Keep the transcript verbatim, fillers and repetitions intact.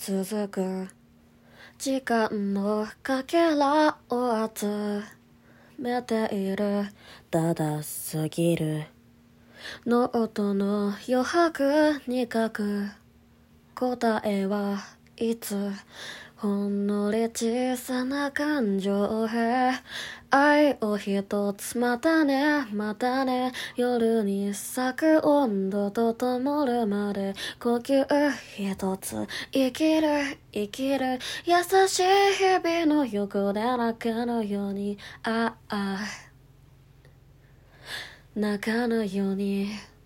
続く時間のかけらを集めている。ただすぎるノートの余白に書く答えはいつほんのり小さな感情へ愛を一つまたねまたね夜に咲く温度と灯るまで呼吸一つ生きる生きる優しい日々の横で泣かぬようにああ泣かぬように